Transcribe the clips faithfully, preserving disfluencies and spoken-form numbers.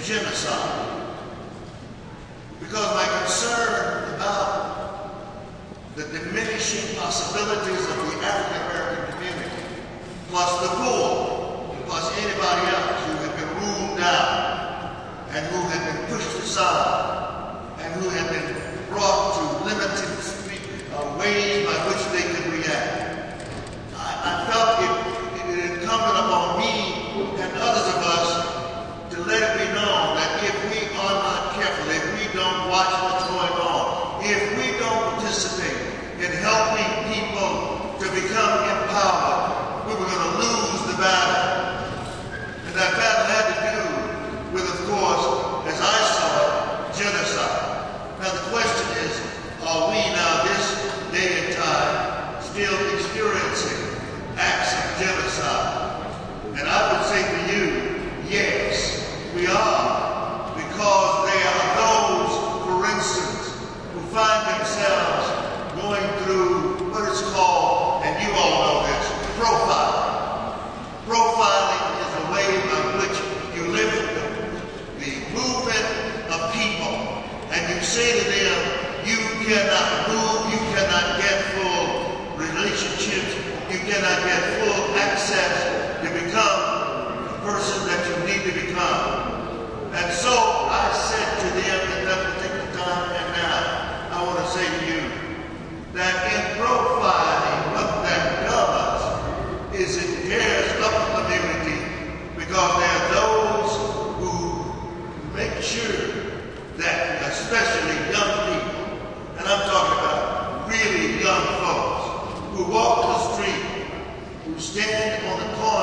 genocide. Because my concern about the diminishing possibilities of the African American community, plus the poor, plus anybody else who had been ruled out and who had been pushed aside and who had been brought to limited uh, ways by which they could react. I, I felt it, it incumbent upon me and others of us to let it be known that if we are not careful, if we don't watch what's going on, if we don't participate in helping people to become empowered, we were going to lose the battle. And that battle had to do with, of course, as I saw it, genocide. Now the question is, are we now this day and time still experiencing acts of genocide? And I would say to you, yes, we are, because there are those, for instance, who find themselves going through what is called, and you all know this, profiling. Profiling is a way by which you limit the, the movement of people, and you say to them, you cannot move, you cannot get full relationships, you cannot get full access to become the person that you need to become. And so I said to them at that particular time, and now I want to say to you, that in profiling, what that does is it tears up the community, because there are those who make sure that, especially young people, and I'm talking about really young folks, who walk the street, who stand on the corner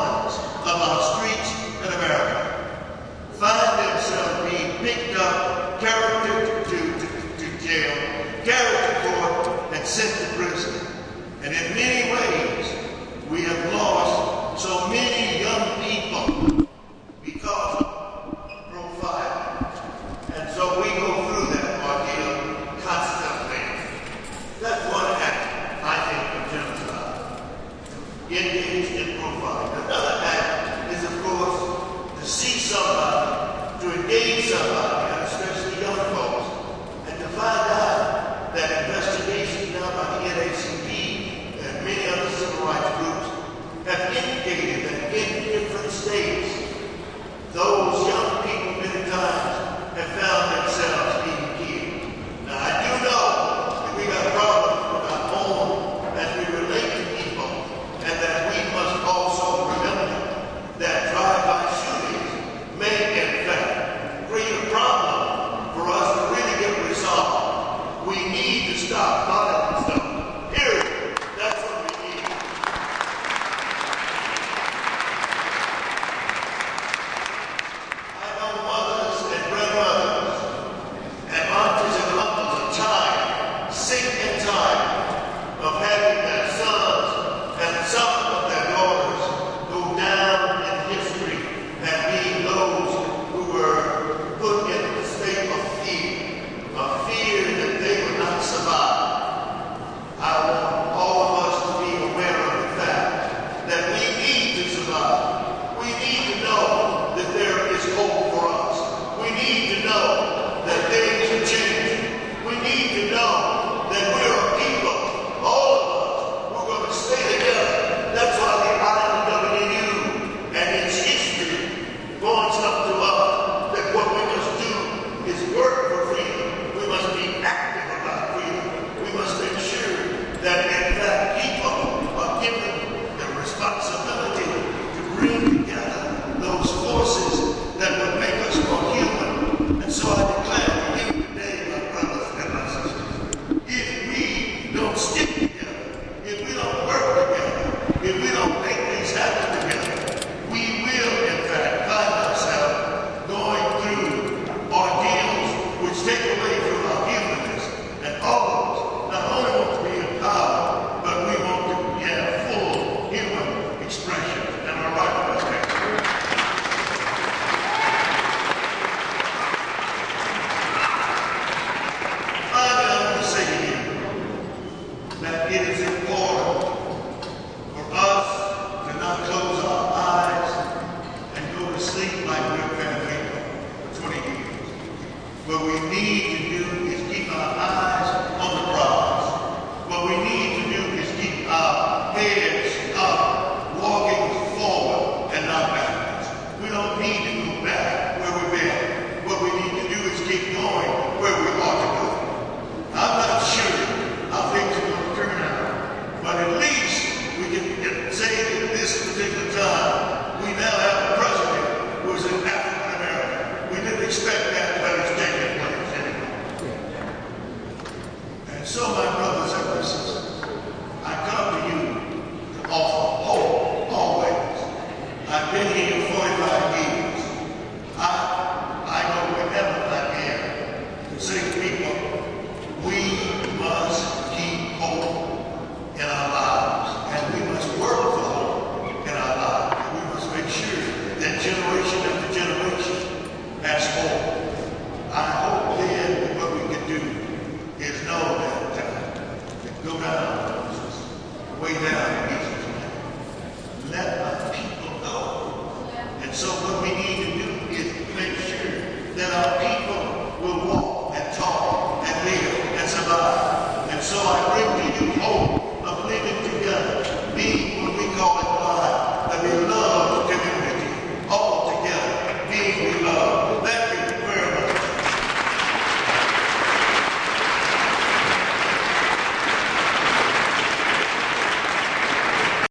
I've been here forty-five years. I, I know wherever I am to say to people, we must keep hope in our lives, and we must work for hope in our lives. And we must make sure that generation after generation has hope. I hope then that what we can do is know that uh, go down, way down in Egypt's land. Let my people go. And so what we